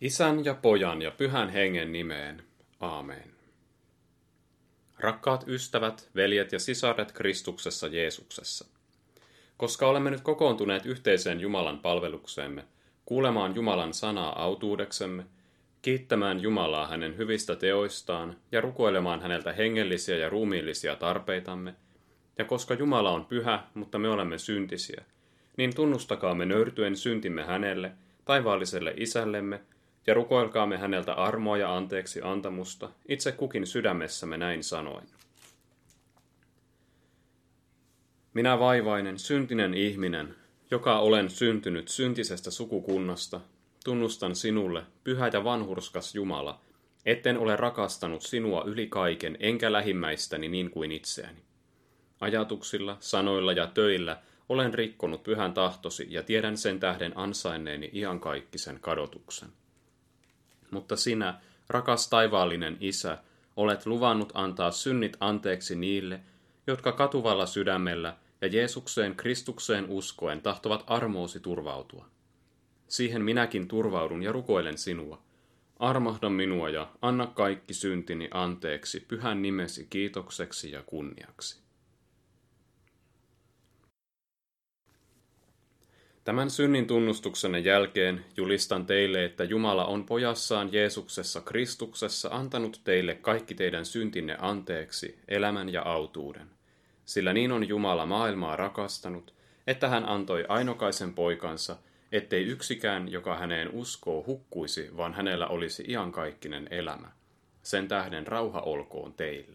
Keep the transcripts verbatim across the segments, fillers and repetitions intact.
Isän ja Pojan ja Pyhän Hengen nimeen. Aamen. Rakkaat ystävät, veljet ja sisaret Kristuksessa Jeesuksessa. Koska olemme nyt kokoontuneet yhteiseen Jumalan palvelukseemme, kuulemaan Jumalan sanaa autuudeksemme, kiittämään Jumalaa hänen hyvistä teoistaan ja rukoilemaan häneltä hengellisiä ja ruumiillisia tarpeitamme, ja koska Jumala on pyhä, mutta me olemme syntisiä, niin tunnustakaamme nöyrtyen syntimme hänelle, taivaalliselle isällemme, ja rukoilkaamme häneltä armoa ja anteeksi antamusta, itse kukin sydämessämme näin sanoen. Minä vaivainen, syntinen ihminen, joka olen syntynyt syntisestä sukukunnasta, tunnustan sinulle, pyhä ja vanhurskas Jumala, etten ole rakastanut sinua yli kaiken, enkä lähimmäistäni niin kuin itseäni. Ajatuksilla, sanoilla ja töillä olen rikkonut pyhän tahtosi ja tiedän sen tähden ansainneeni iankaikkisen kadotuksen. Mutta sinä, rakas taivaallinen Isä, olet luvannut antaa synnit anteeksi niille, jotka katuvalla sydämellä ja Jeesukseen Kristukseen uskoen tahtovat armoosi turvautua. Siihen minäkin turvaudun ja rukoilen sinua. Armahda minua ja anna kaikki syntini anteeksi pyhän nimesi kiitokseksi ja kunniaksi. Tämän synnin tunnustuksenne jälkeen julistan teille, että Jumala on pojassaan Jeesuksessa Kristuksessa antanut teille kaikki teidän syntinne anteeksi, elämän ja autuuden. Sillä niin on Jumala maailmaa rakastanut, että hän antoi ainokaisen poikansa, ettei yksikään, joka häneen uskoo, hukkuisi, vaan hänellä olisi iankaikkinen elämä. Sen tähden rauha olkoon teillä.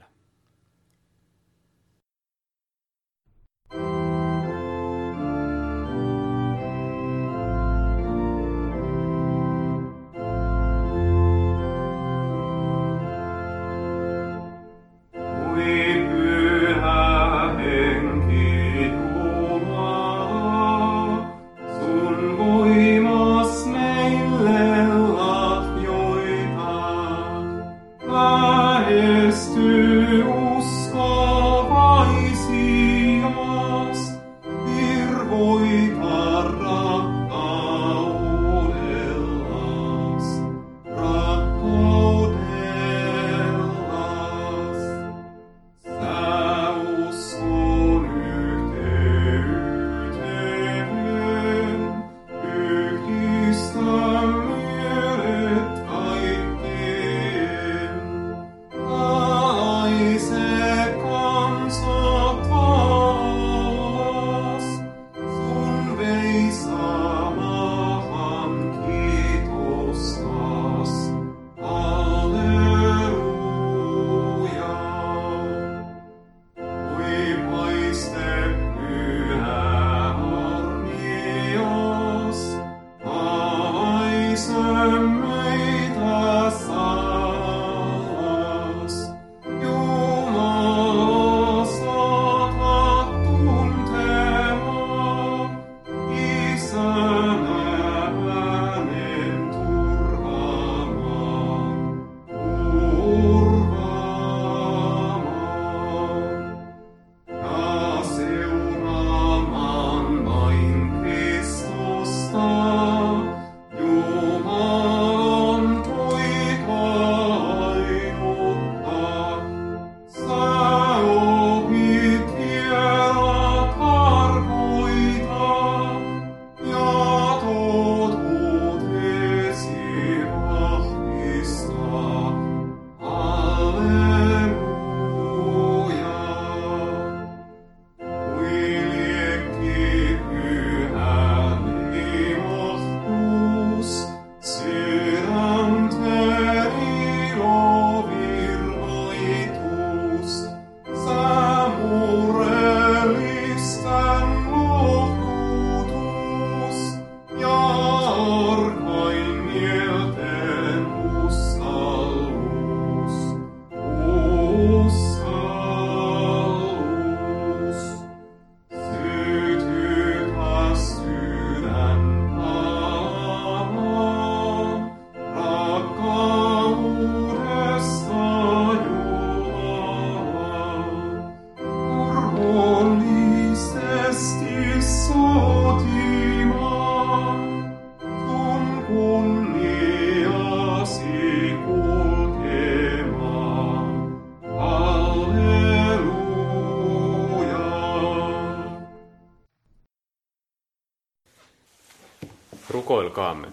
Rukoilkaamme.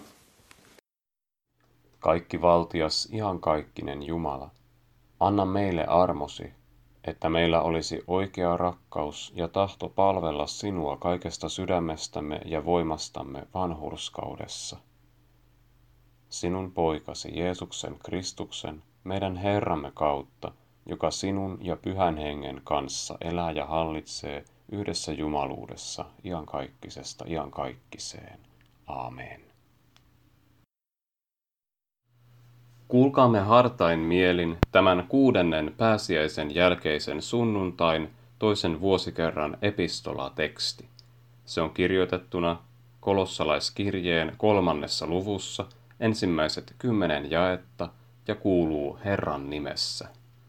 Kaikki valtias, iankaikkinen Jumala, anna meille armosi, että meillä olisi oikea rakkaus ja tahto palvella sinua kaikesta sydämestämme ja voimastamme vanhurskaudessa. Sinun poikasi Jeesuksen Kristuksen, meidän Herramme kautta, joka sinun ja Pyhän Hengen kanssa elää ja hallitsee yhdessä jumaluudessa iankaikkisesta iankaikkiseen. Aamen. Kuulkaamme hartain mielin tämän kuudennen pääsiäisen jälkeisen sunnuntain toisen vuosikerran epistolateksti. Se on kirjoitettuna kolossalaiskirjeen kolmannessa luvussa ensimmäiset kymmenen jaetta ja kuuluu Herran nimessä.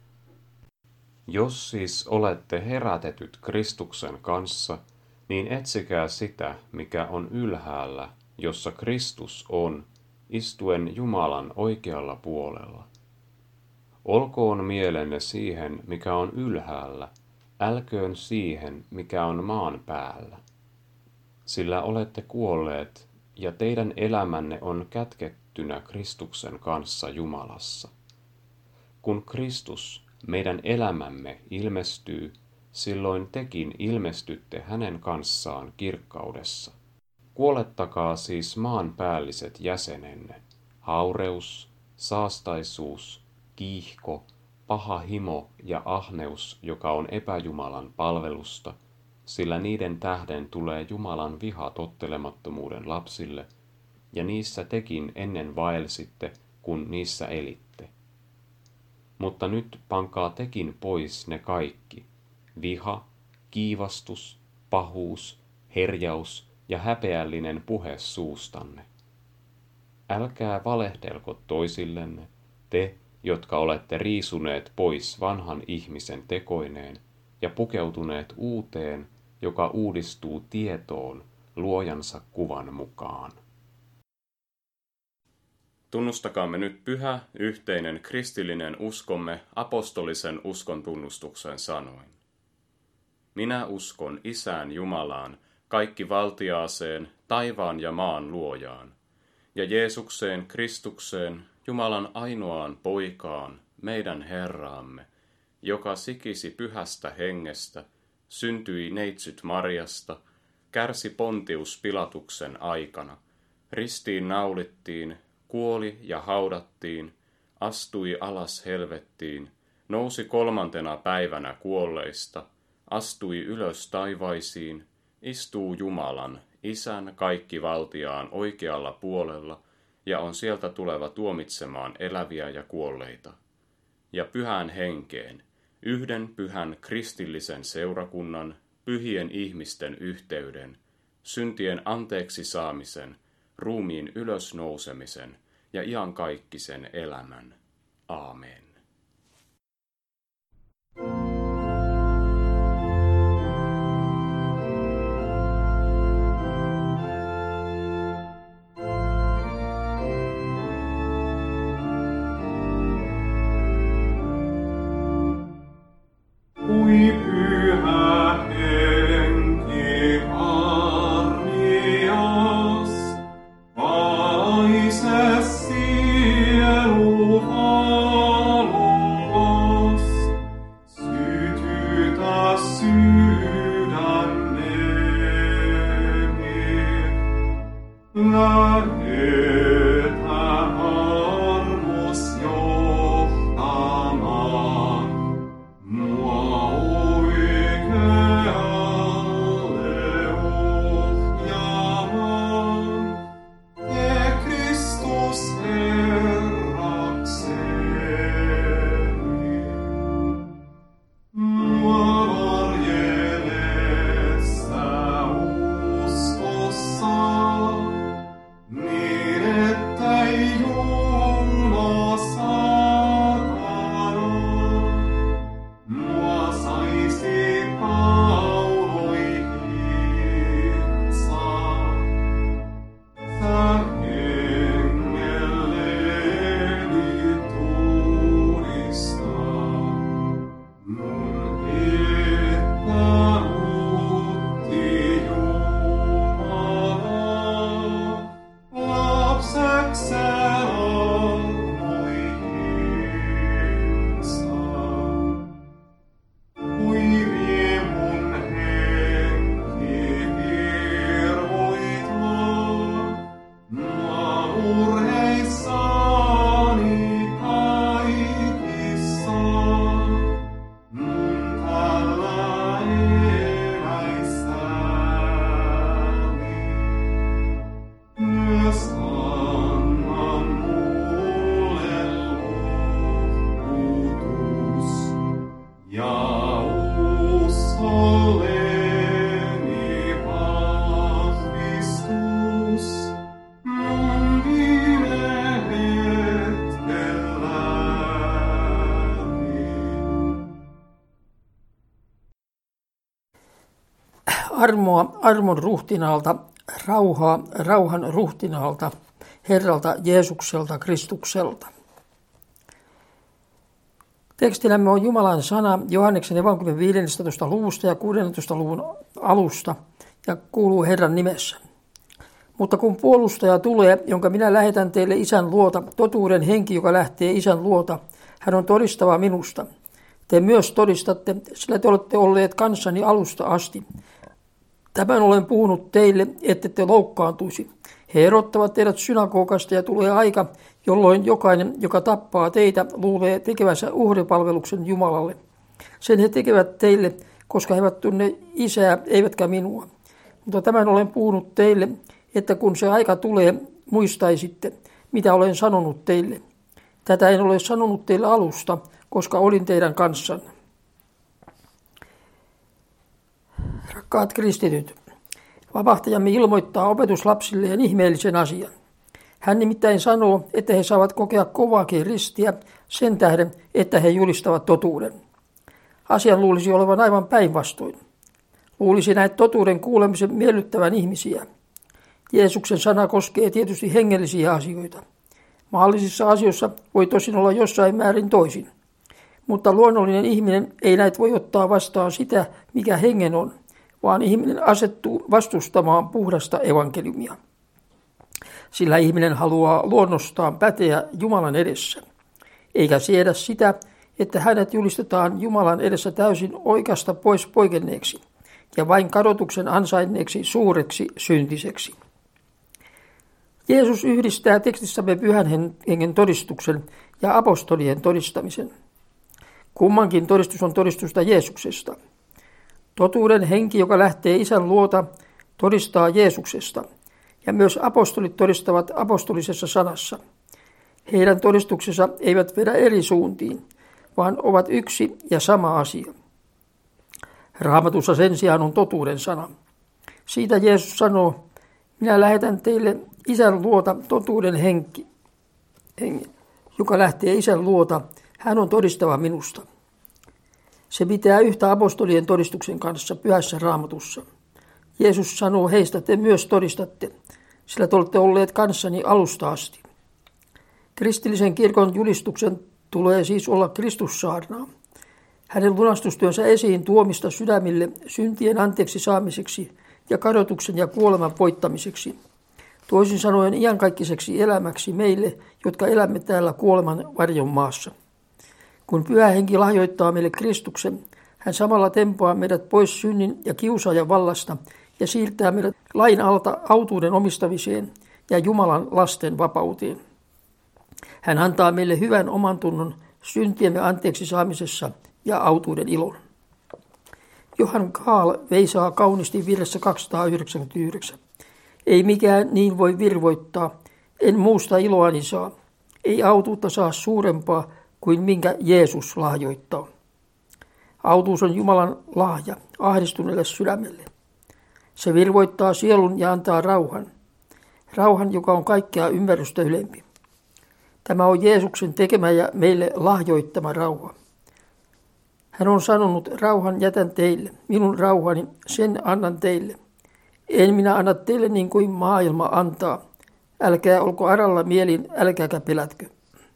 Jos siis olette herätetyt Kristuksen kanssa, niin etsikää sitä, mikä on ylhäällä, jossa Kristus on, istuen Jumalan oikealla puolella. Olkoon mielenne siihen, mikä on ylhäällä, älköön siihen, mikä on maan päällä. Sillä olette kuolleet, ja teidän elämänne on kätkettynä Kristuksen kanssa Jumalassa. Kun Kristus, meidän elämämme, ilmestyy, silloin tekin ilmestytte hänen kanssaan kirkkaudessa. Kuolettakaa siis maanpäälliset jäsenenne, haureus, saastaisuus, kiihko, paha himo ja ahneus, joka on epäjumalan palvelusta, sillä niiden tähden tulee Jumalan viha tottelemattomuuden lapsille, ja niissä tekin ennen vaelsitte, kun niissä elitte. Mutta nyt pankaa tekin pois ne kaikki, viha, kiivastus, pahuus, herjaus ja häpeällinen puhe suustanne. Älkää valehdelko toisillenne, te, jotka olette riisuneet pois vanhan ihmisen tekoineen ja pukeutuneet uuteen, joka uudistuu tietoon luojansa kuvan mukaan. Tunnustakaamme nyt pyhä, yhteinen kristillinen uskomme apostolisen uskon tunnustuksen sanoin. Minä uskon Isään Jumalaan, kaikki valtiaaseen, taivaan ja maan luojaan, ja Jeesukseen Kristukseen, Jumalan ainoaan poikaan, meidän Herraamme, joka sikisi pyhästä hengestä, syntyi neitsyt Marjasta, kärsi Pontius Pilatuksen aikana, ristiin naulittiin, kuoli ja haudattiin, astui alas helvettiin, nousi kolmantena päivänä kuolleista, astui ylös taivaisiin, istuu Jumalan, Isän kaikkivaltiaan oikealla puolella ja on sieltä tuleva tuomitsemaan eläviä ja kuolleita. Ja pyhään henkeen, yhden pyhän kristillisen seurakunnan, pyhien ihmisten yhteyden, syntien anteeksi saamisen, ruumiin ylösnousemisen ja iankaikkisen elämän. Aamen. Ui pyhä henki armias, vaise sielu Armoa armon ruhtinaalta, rauhaa rauhan ruhtinaalta, Herralta Jeesukselta Kristukselta. Tekstillämme on Jumalan sana Johanneksen evankeliumin viidestoista luvusta ja kuudennentoista luvun alusta ja kuuluu Herran nimessä. Mutta kun puolustaja tulee, jonka minä lähetän teille Isän luota, totuuden henki, joka lähtee Isän luota, hän on todistava minusta. Te myös todistatte, sillä te olette olleet kanssani alusta asti. Tämän olen puhunut teille, ette te loukkaantuisi. He erottavat teidät synagogasta ja tulee aika, jolloin jokainen, joka tappaa teitä, luulee tekevänsä uhripalveluksen Jumalalle. Sen he tekevät teille, koska he eivät tunne Isää, eivätkä minua. Mutta tämän olen puhunut teille, että kun se aika tulee, muistaisitte, mitä olen sanonut teille. Tätä en ole sanonut teille alusta, koska olin teidän kanssanne. Rakkaat kristityt, vapahtajamme ilmoittaa opetuslapsilleen ihmeellisen asian. Hän nimittäin sanoo, että he saavat kokea kovaakin ristiä sen tähden, että he julistavat totuuden. Asian luulisi olevan aivan päinvastoin. Luulisi näet totuuden kuulemisen miellyttävän ihmisiä. Jeesuksen sana koskee tietysti hengellisiä asioita. Maallisissa asioissa voi tosin olla jossain määrin toisin. Mutta luonnollinen ihminen ei näitä voi ottaa vastaan sitä, mikä hengen on, vaan ihminen asettuu vastustamaan puhdasta evankeliumia. Sillä ihminen haluaa luonnostaan päteä Jumalan edessä, eikä siedä sitä, että hänet julistetaan Jumalan edessä täysin oikeasta pois poikenneeksi ja vain kadotuksen ansainneeksi suureksi syntiseksi. Jeesus yhdistää tekstissämme pyhän hengen todistuksen ja apostolien todistamisen. Kummankin todistus on todistusta Jeesuksesta. Totuuden henki, joka lähtee Isän luota, todistaa Jeesuksesta, ja myös apostolit todistavat apostolisessa sanassa. Heidän todistuksensa eivät vedä eri suuntiin, vaan ovat yksi ja sama asia. Raamatussa sen sijaan on totuuden sana. Siitä Jeesus sanoo, minä lähetän teille Isän luota totuuden henki, henki, joka lähtee Isän luota, hän on todistava minusta. Se pitää yhtä apostolien todistuksen kanssa pyhässä Raamatussa. Jeesus sanoo, heistä te myös todistatte, sillä te olette olleet kanssani alusta asti. Kristillisen kirkon julistuksen tulee siis olla Kristussaarnaa. Hänen lunastustyönsä esiin tuomista sydämille syntien anteeksi saamiseksi ja kadotuksen ja kuoleman voittamiseksi. Toisin sanoen iankaikkiseksi elämäksi meille, jotka elämme täällä kuoleman varjon maassa. Kun Pyhä Henki lahjoittaa meille Kristuksen, hän samalla tempaa meidät pois synnin ja kiusaajan vallasta ja siirtää meidät lain alta autuuden omistamiseen ja Jumalan lasten vapauteen. Hän antaa meille hyvän omantunnon syntiemme anteeksi saamisessa ja autuuden ilon. Johann Kahl veisaa kauniisti virressä kaksisataayhdeksänkymmentäyhdeksän. Ei mikään niin voi virvoittaa, en muusta iloani saa. Ei autuutta saa suurempaa kuin minkä Jeesus lahjoittaa. Autuus on Jumalan lahja ahdistuneelle sydämelle. Se virvoittaa sielun ja antaa rauhan. Rauhan, joka on kaikkea ymmärrystä ylempi. Tämä on Jeesuksen tekemä ja meille lahjoittama rauha. Hän on sanonut, rauhan jätän teille, minun rauhani, sen annan teille. En minä anna teille niin kuin maailma antaa. Älkää olko aralla mielin, älkääkä pelätkö.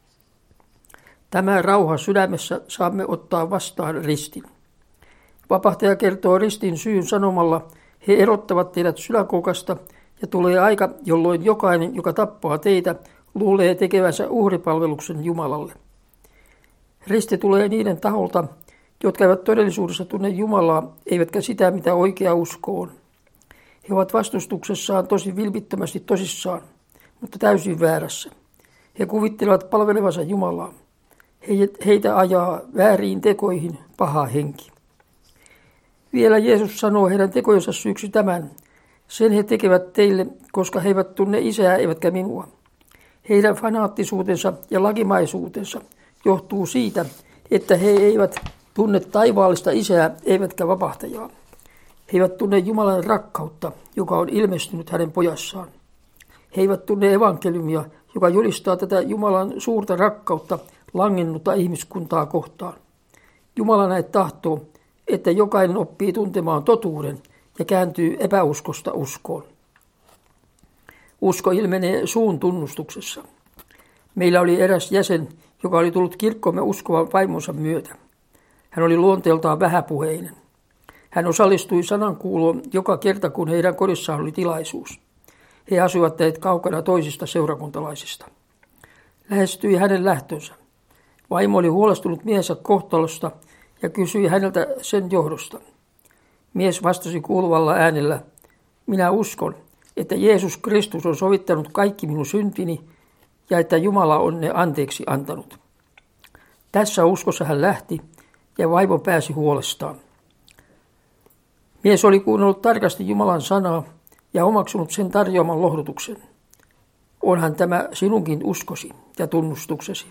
Tämä rauha sydämessä saamme ottaa vastaan ristin. Vapahtaja kertoo ristin syyn sanomalla, he erottavat teidät synagogasta ja tulee aika, jolloin jokainen, joka tappaa teitä, luulee tekevänsä uhripalveluksen Jumalalle. Risti tulee niiden taholta, jotka eivät todellisuudessa tunne Jumalaa, eivätkä sitä, mitä oikea usko on. He ovat vastustuksessaan tosi vilpittömästi tosissaan, mutta täysin väärässä. He kuvittelevat palvelevansa Jumalaa. Heitä ajaa vääriin tekoihin paha henki. Vielä Jeesus sanoo heidän tekojensa syyksi tämän. Sen he tekevät teille, koska he eivät tunne Isää eivätkä minua. Heidän fanaattisuutensa ja lakimaisuutensa johtuu siitä, että he eivät tunne taivaallista Isää eivätkä vapahtajaa. He eivät tunne Jumalan rakkautta, joka on ilmestynyt hänen pojassaan. He eivät tunne evankeliumia, joka julistaa tätä Jumalan suurta rakkautta langennutta ihmiskuntaa kohtaan. Jumala näet tahtoo, että jokainen oppii tuntemaan totuuden ja kääntyy epäuskosta uskoon. Usko ilmenee suun tunnustuksessa. Meillä oli eräs jäsen, joka oli tullut kirkkoomme uskovan vaimonsa myötä. Hän oli luonteeltaan vähäpuheinen. Hän osallistui sanankuuloon joka kerta, kun heidän kodissaan oli tilaisuus. He asuivat teet kaukana toisista seurakuntalaisista. Lähestyi hänen lähtönsä. Vaimo oli huolestunut miehensä kohtalosta ja kysyi häneltä sen johdosta. Mies vastasi kuuluvalla äänellä, minä uskon, että Jeesus Kristus on sovittanut kaikki minun syntini ja että Jumala on ne anteeksi antanut. Tässä uskossa hän lähti ja vaimo pääsi huolestaan. Mies oli kuunnellut tarkasti Jumalan sanaa ja omaksunut sen tarjoaman lohdutuksen. Onhan tämä sinunkin uskosi ja tunnustuksesi.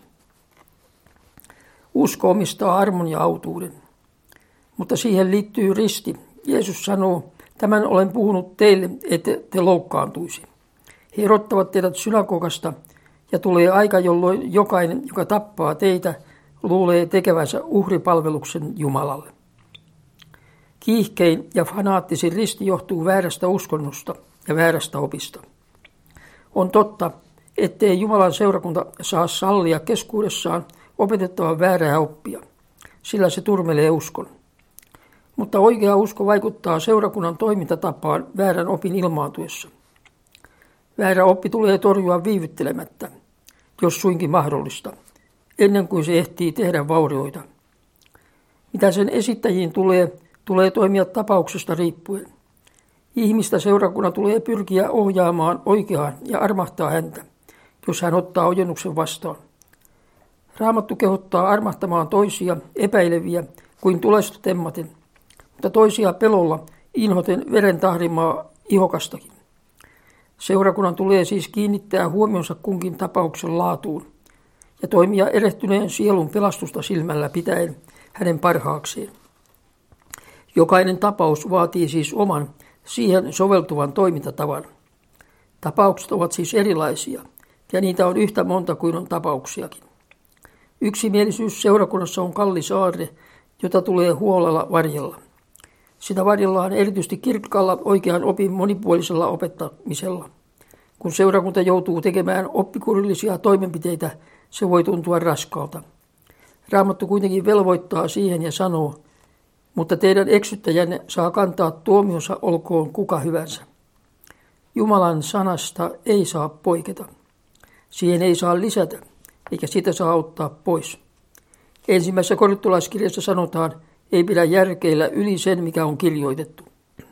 Usko omistaa armon ja autuuden, mutta siihen liittyy risti. Jeesus sanoo, tämän olen puhunut teille, ette te loukkaantuisi. He erottavat teidät synagogasta ja tulee aika, jolloin jokainen, joka tappaa teitä, luulee tekevänsä uhripalveluksen Jumalalle. Kiihkein ja fanaattisin risti johtuu väärästä uskonnosta ja väärästä opista. On totta, ettei Jumalan seurakunta saa sallia keskuudessaan opetettavan väärää oppia, sillä se turmelee uskon. Mutta oikea usko vaikuttaa seurakunnan toimintatapaan väärän opin ilmaantuessa. Väärä oppi tulee torjua viivyttelemättä, jos suinkin mahdollista, ennen kuin se ehtii tehdä vaurioita. Mitä sen esittäjiin tulee, tulee toimia tapauksesta riippuen. Ihmistä seurakunnan tulee pyrkiä ohjaamaan oikeaan ja armahtaa häntä, jos hän ottaa ojennuksen vastaan. Raamattu kehottaa armahtamaan toisia epäileviä kuin tulesta temmaten, mutta toisia pelolla inhoten veren tahrimaa ihokastakin. Seurakunnan tulee siis kiinnittää huomionsa kunkin tapauksen laatuun ja toimia erehtyneen sielun pelastusta silmällä pitäen hänen parhaakseen. Jokainen tapaus vaatii siis oman, siihen soveltuvan toimintatavan. Tapaukset ovat siis erilaisia ja niitä on yhtä monta kuin on tapauksiakin. Yksimielisyys seurakunnassa on kallis aarre, jota tulee huolella varjella. Sitä varjellaan erityisesti kirkkaalla oikean opin monipuolisella opettamisella. Kun seurakunta joutuu tekemään oppikurillisia toimenpiteitä, se voi tuntua raskaalta. Raamattu kuitenkin velvoittaa siihen ja sanoo, mutta teidän eksyttäjänne saa kantaa tuomionsa olkoon kuka hyvänsä. Jumalan sanasta ei saa poiketa. Siihen ei saa lisätä, eikä sitä saa ottaa pois. Ensimmäisessä korintolaiskirjassa sanotaan, ei pidä järkeillä yli sen, mikä on kirjoitettu.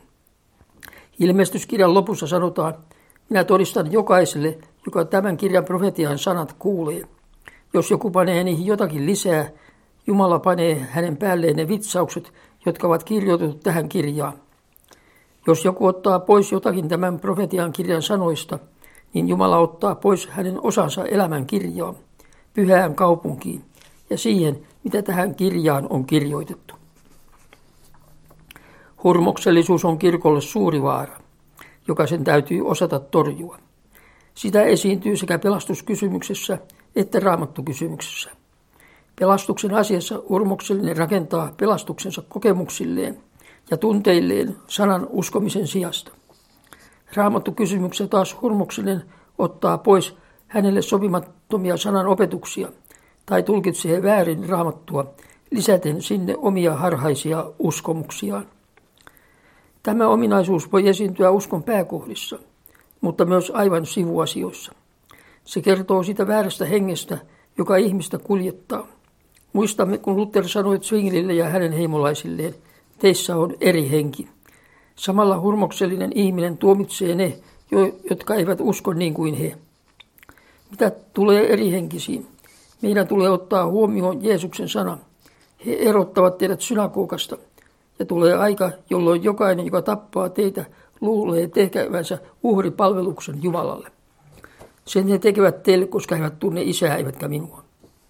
Ilmestyskirjan lopussa sanotaan, minä todistan jokaiselle, joka tämän kirjan profetian sanat kuulee. Jos joku panee niihin jotakin lisää, Jumala panee hänen päälleen ne vitsaukset, jotka ovat kirjoitettu tähän kirjaan. Jos joku ottaa pois jotakin tämän profetian kirjan sanoista, niin Jumala ottaa pois hänen osansa elämän kirjaan, pyhään kaupunkiin ja siihen, mitä tähän kirjaan on kirjoitettu. Hurmoksellisuus on kirkolle suuri vaara, joka sen täytyy osata torjua. Sitä esiintyy sekä pelastuskysymyksessä että raamattukysymyksessä. Pelastuksen asiassa hurmoksellinen rakentaa pelastuksensa kokemuksilleen ja tunteilleen sanan uskomisen sijasta. Raamattukysymyksessä taas hurmoksellinen ottaa pois hänelle sopimattomia sanan opetuksia tai tulkitsee väärin raamattua lisäten sinne omia harhaisia uskomuksiaan. Tämä ominaisuus voi esiintyä uskon pääkohdissa, mutta myös aivan sivuasioissa. Se kertoo siitä väärästä hengestä, joka ihmistä kuljettaa. Muistamme, kun Luther sanoi Zwinglille ja hänen heimolaisilleen, teissä on eri henki. Samalla hurmoksellinen ihminen tuomitsee ne, jotka eivät usko niin kuin he. Mitä tulee eri henkisiin? Meidän tulee ottaa huomioon Jeesuksen sana. He erottavat teidät synagogasta. Ja tulee aika, jolloin jokainen, joka tappaa teitä, luulee tekevänsä uhripalveluksen Jumalalle. Sen he tekevät teille, koska he eivät tunne isää eivätkä minua.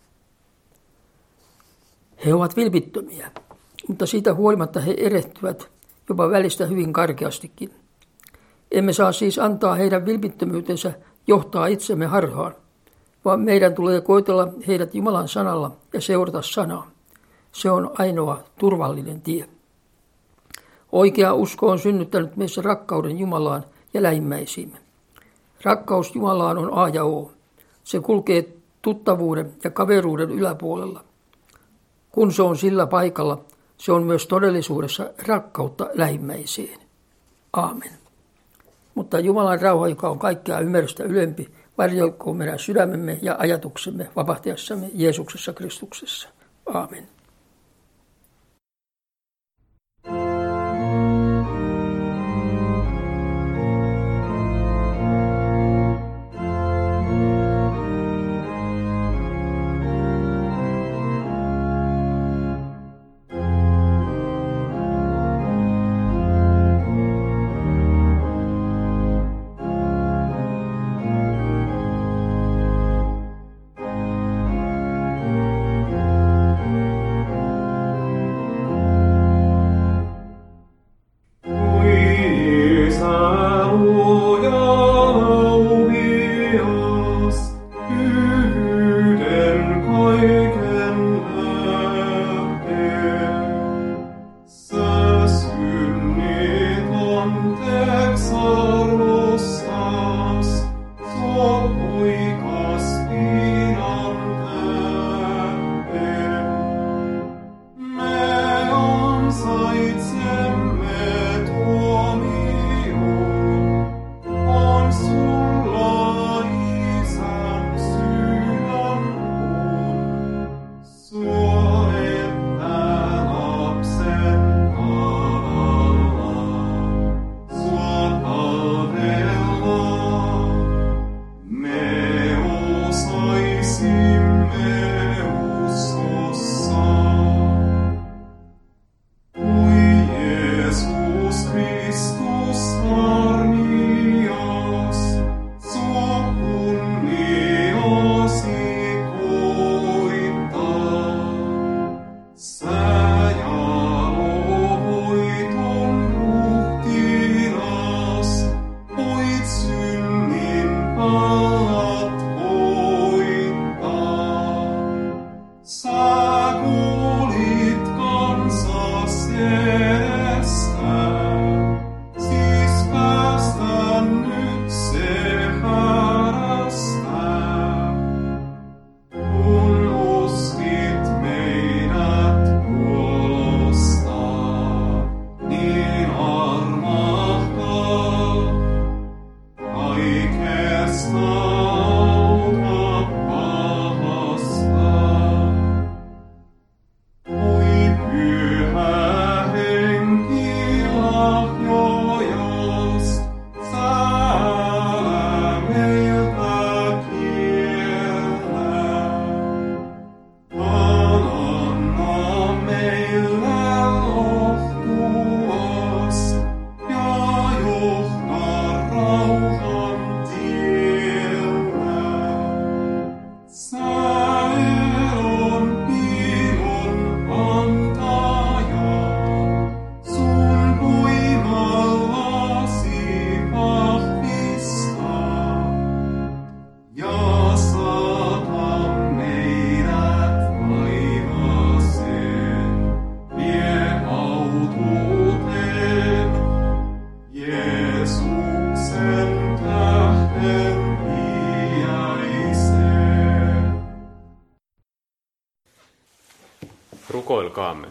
He ovat vilpittömiä, mutta siitä huolimatta he erehtyvät jopa välistä hyvin karkeastikin. Emme saa siis antaa heidän vilpittömyytensä johtaa itsemme harhaan, vaan meidän tulee koetella heidät Jumalan sanalla ja seurata sanaa. Se on ainoa turvallinen tie. Oikea usko on synnyttänyt meissä rakkauden Jumalaan ja lähimmäisiimme. Rakkaus Jumalaan on A ja O. Se kulkee tuttavuuden ja kaveruuden yläpuolella. Kun se on sillä paikalla, se on myös todellisuudessa rakkautta lähimmäiseen. Aamen. Mutta Jumalan rauha, joka on kaikkea ymmärrystä ylempi, varjelkoon meidän sydämemme ja ajatuksemme vapahtajassemme Jeesuksessa Kristuksessa. Aamen. Rukoilkaamme.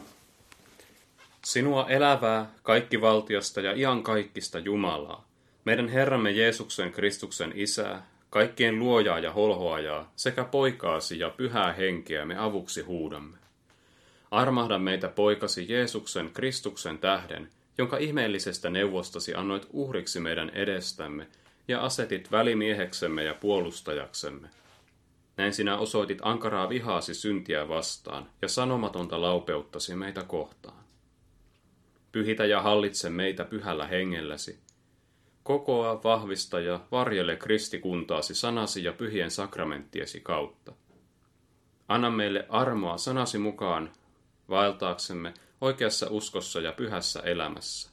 Sinua elävää, kaikkivaltiosta ja iankaikkista Jumalaa, meidän Herramme Jeesuksen Kristuksen Isää, kaikkien luojaa ja holhoajaa, sekä poikaasi ja pyhää henkeä me avuksi huudamme. Armahda meitä poikasi Jeesuksen Kristuksen tähden, jonka ihmeellisestä neuvostasi annoit uhriksi meidän edestämme ja asetit välimieheksemme ja puolustajaksemme. Näin sinä osoitit ankaraa vihaasi syntiä vastaan ja sanomatonta laupeuttasi meitä kohtaan. Pyhitä ja hallitse meitä pyhällä hengelläsi. Kokoa, vahvista ja varjele kristikuntaasi sanasi ja pyhien sakramenttiesi kautta. Anna meille armoa sanasi mukaan vaeltaaksemme oikeassa uskossa ja pyhässä elämässä.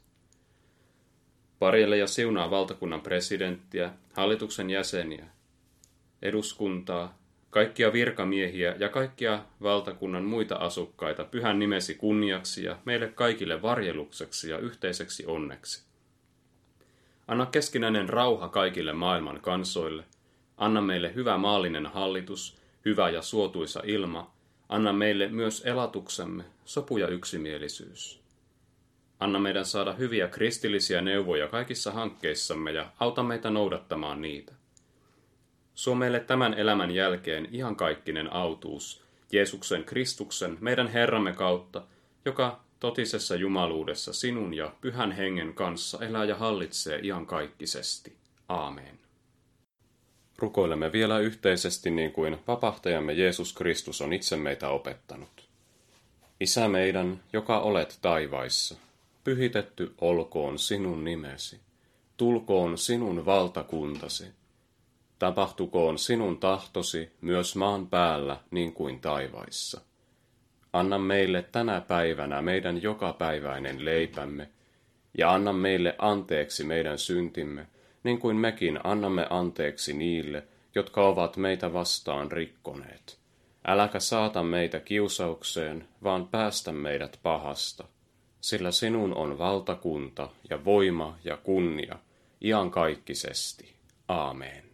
Varjele ja siunaa valtakunnan presidenttiä, hallituksen jäseniä, eduskuntaa, kaikkia virkamiehiä ja kaikkia valtakunnan muita asukkaita pyhän nimesi kunniaksi ja meille kaikille varjelukseksi ja yhteiseksi onneksi. Anna keskinäinen rauha kaikille maailman kansoille. Anna meille hyvä maallinen hallitus, hyvä ja suotuisa ilma. Anna meille myös elatuksemme, sopu ja yksimielisyys. Anna meidän saada hyviä kristillisiä neuvoja kaikissa hankkeissamme ja auta meitä noudattamaan niitä. Suo meille tämän elämän jälkeen iankaikkinen autuus, Jeesuksen Kristuksen, meidän Herramme kautta, joka totisessa jumaluudessa sinun ja pyhän hengen kanssa elää ja hallitsee iankaikkisesti. Aamen. Rukoilemme vielä yhteisesti niin kuin vapahtajamme Jeesus Kristus on itse meitä opettanut. Isä meidän, joka olet taivaissa, pyhitetty olkoon sinun nimesi, tulkoon sinun valtakuntasi. Tapahtukoon sinun tahtosi myös maan päällä niin kuin taivaissa. Anna meille tänä päivänä meidän jokapäiväinen leipämme, ja anna meille anteeksi meidän syntimme, niin kuin mekin annamme anteeksi niille, jotka ovat meitä vastaan rikkoneet. Äläkä saata meitä kiusaukseen, vaan päästä meidät pahasta, sillä sinun on valtakunta ja voima ja kunnia iankaikkisesti. Aamen.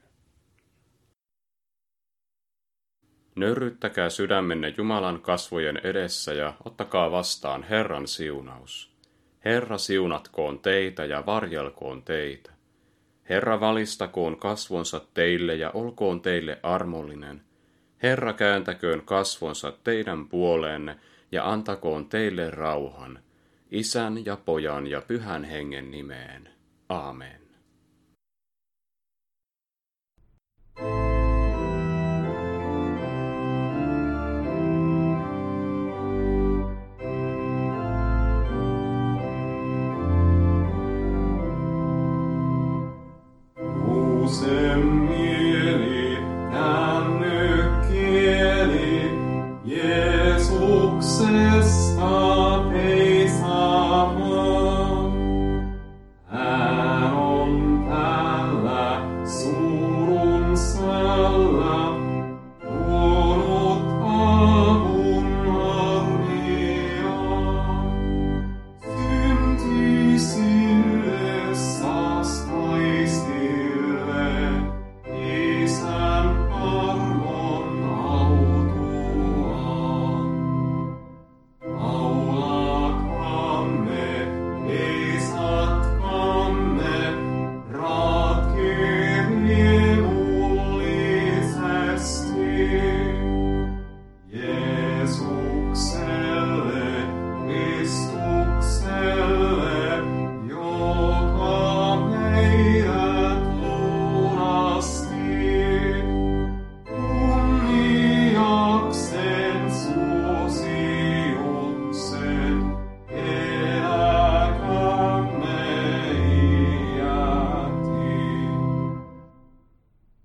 Nöyrryttäkää sydämenne Jumalan kasvojen edessä ja ottakaa vastaan Herran siunaus. Herra siunatkoon teitä ja varjelkoon teitä. Herra valistakoon kasvonsa teille ja olkoon teille armollinen. Herra kääntäköön kasvonsa teidän puoleenne ja antakoon teille rauhan, Isän ja Pojan ja Pyhän Hengen nimeen. Aamen. Kuusem mieli, tänne kieli, Jeesuksesta